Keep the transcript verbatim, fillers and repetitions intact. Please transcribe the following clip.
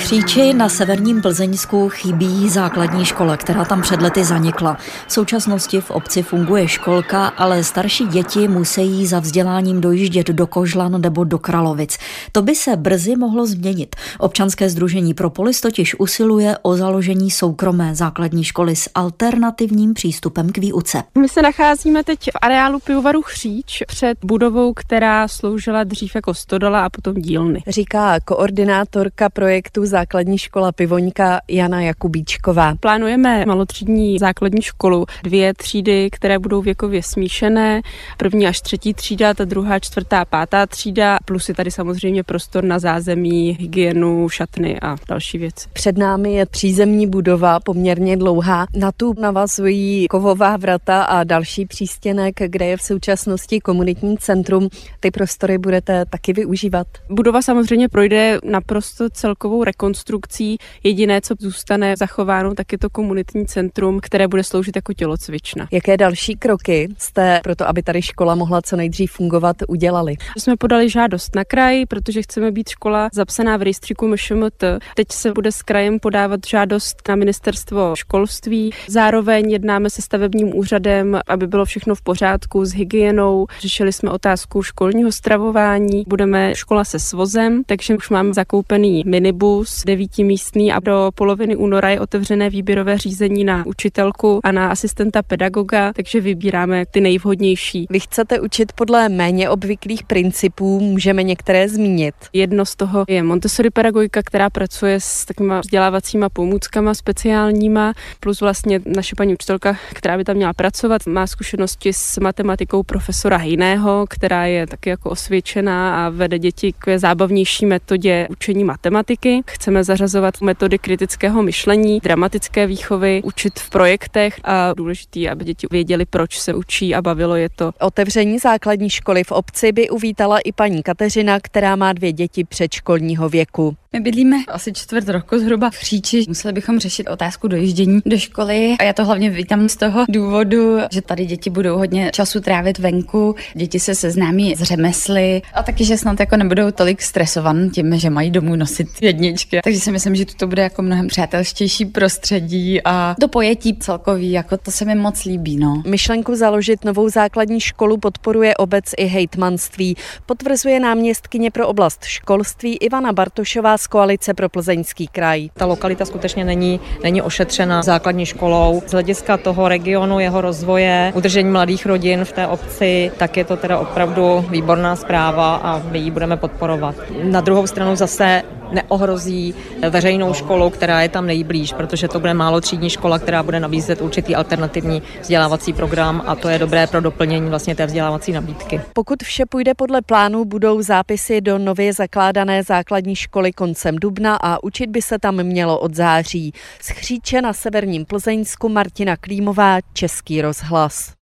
Chříči na severním Plzeňsku chybí základní škola, která tam před lety zanikla. V současnosti v obci funguje školka, ale starší děti musí za vzděláním dojíždět do Kožlan nebo do Kralovic. To by se brzy mohlo změnit. Občanské sdružení Propolis totiž usiluje o založení soukromé základní školy s alternativním přístupem k výuce. My se nacházíme teď v areálu pivovaru Chříč před budovou, která sloužila dřív jako stodola a potom dílny. Říká koordinátorka projektu Základní škola Pivoňka Jana Jakubíčková. Plánujeme malotřídní základní školu, dvě třídy, které budou věkově smíšené, první až třetí třída, ta druhá, čtvrtá, pátá třída, plus je tady samozřejmě prostor na zázemí, hygienu, šatny a další věci. Před námi je přízemní budova, poměrně dlouhá. Na tu navazují kovová vrata a další přístěnek, kde je v současnosti komunitní centrum. Ty prostory budete taky využívat? Budova samozřejmě projde naprosto celkovou rekonstrukcí. Jediné, co zůstane zachováno, tak je to komunitní centrum, které bude sloužit jako tělocvična. Jaké další kroky jste proto, aby tady škola mohla co nejdřív fungovat, udělali? Jsme podali žádost na kraj, protože chceme být škola zapsaná v rejstříku M Š M T. Teď se bude s krajem podávat žádost na ministerstvo školství. Zároveň jednáme se stavebním úřadem, aby bylo všechno v pořádku s hygienou. Řešili jsme otázku školního stravování. Budeme škola se svozem, takže už máme zakoupený minibus devítimístný a do poloviny února je otevřené výběrové řízení na učitelku a na asistenta pedagoga, takže vybíráme ty nejvhodnější. Vy chcete učit podle méně obvyklých principů, můžeme některé zmínit. Jedno z toho je Montessori pedagogika, která pracuje s takovýma vzdělávacíma pomůckama speciálníma, plus vlastně naše paní učitelka, která by tam měla pracovat, má zkušenosti s matematikou profesora Hejného, která je taky jako osvědčená a vede děti k zábavnější metodě učení matematiky. Chceme zařazovat metody kritického myšlení, dramatické výchovy, učit v projektech a důležitý, aby děti věděli, proč se učí a bavilo je to. Otevření základní školy v obci by uvítala i paní Kateřina, která má dvě děti předškolního věku. My bydlíme asi čtvrt roku zhruba v Chříči. Museli bychom řešit otázku dojíždění do školy a já to hlavně vítám z toho důvodu, že tady děti budou hodně času trávit venku, děti se seznámí s řemesly a taky, že snad jako nebudou tolik stresovaní tím, že mají domů nosit jedničky. Takže si myslím, že to bude jako mnohem přátelštější prostředí a to pojetí celkový, jako to se mi moc líbí. No. Myšlenku založit novou základní školu podporuje obec i hejtmanství, potvrzuje náměstkyně pro oblast školství Ivana Bartošová z Koalice pro Plzeňský kraj. Ta lokalita skutečně není, není ošetřena základní školou. Z hlediska toho regionu, jeho rozvoje, udržení mladých rodin v té obci, tak je to teda opravdu výborná zpráva a my ji budeme podporovat. Na druhou stranu zase neohrozí veřejnou školu, která je tam nejblíž, protože to bude málotřídní škola, která bude nabízet určitý alternativní vzdělávací program a to je dobré pro doplnění vlastně té vzdělávací nabídky. Pokud vše půjde podle plánu, budou zápisy do nově zakládané základní školy koncem dubna a učit by se tam mělo od září. Z Chříče na severním Plzeňsku Martina Klímová, Český rozhlas.